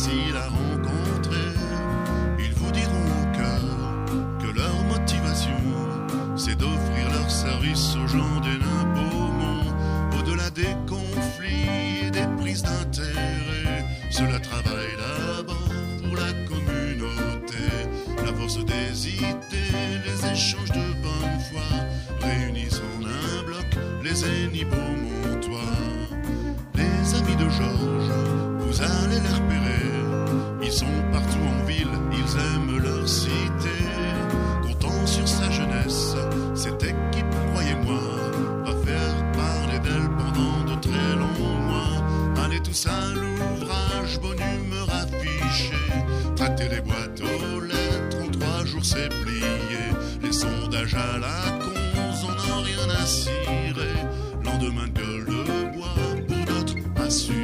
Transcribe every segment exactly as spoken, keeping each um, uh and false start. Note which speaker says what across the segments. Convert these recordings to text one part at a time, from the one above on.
Speaker 1: facile à rencontrer. Ils vous diront au cœur que leur motivation, c'est d'offrir leur service aux gens des Nains-Beaumont. Au-delà des conflits et des prises d'intérêt, cela travaille d'abord pour la communauté. La force des idées, les échanges de bonne foi, réunissent en un bloc les ennemis beaumontois. Les amis de Georges, vous allez les repérer. Ils sont partout en ville, ils aiment leur cité. Comptant sur sa jeunesse, cette équipe, croyez-moi, va faire parler d'elle pendant de très longs mois. Allez tous à l'ouvrage, bonne humeur affichée. Tractez les boîtes aux lettres, en trois jours c'est plié. Les sondages à la con, on n'a rien à cirer. Lendemain de gueule de bois, pour d'autres assurés.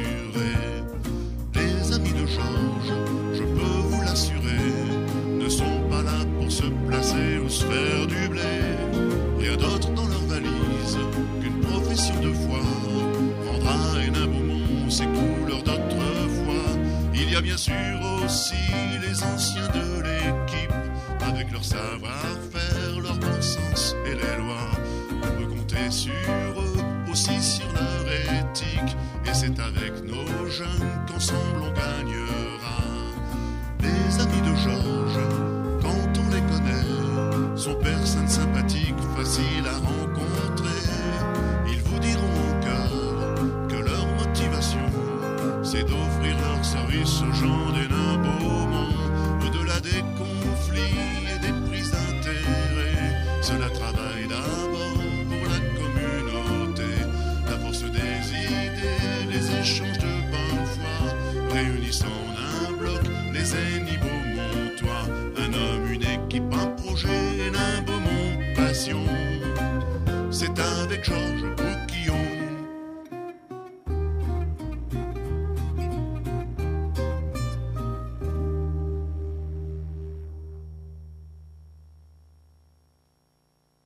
Speaker 1: Les amis de Georges, je peux vous l'assurer, ne sont pas là pour se placer ou se faire du blé. Rien d'autre dans leur valise qu'une profession de foi. Rendra Hénin-Beaumont ses couleurs d'autrefois. Il y a bien sûr aussi les anciens de l'équipe, avec leur savoir-faire, leur bon sens et les lois. On peut compter sur eux, aussi sur leur éthique. Et c'est avec nos jeunes qu'ensemble on gagnera. Les amis de Georges, quand on les connaît, sont personnes sympathiques, faciles à rencontrer. Ils vous diront au cœur que leur motivation, c'est d'offrir leur service aux gens des Nains-Beaumont. Au-delà des conflits et des prises d'intérêt, cela travaille d'abord pour la communauté. La force des idées, les échanges de bonne foi, réunissent en un bloc les ennemis beaumontois. Un homme, une équipe, un projet, Hénin-Beaumont, passion. C'est avec Georges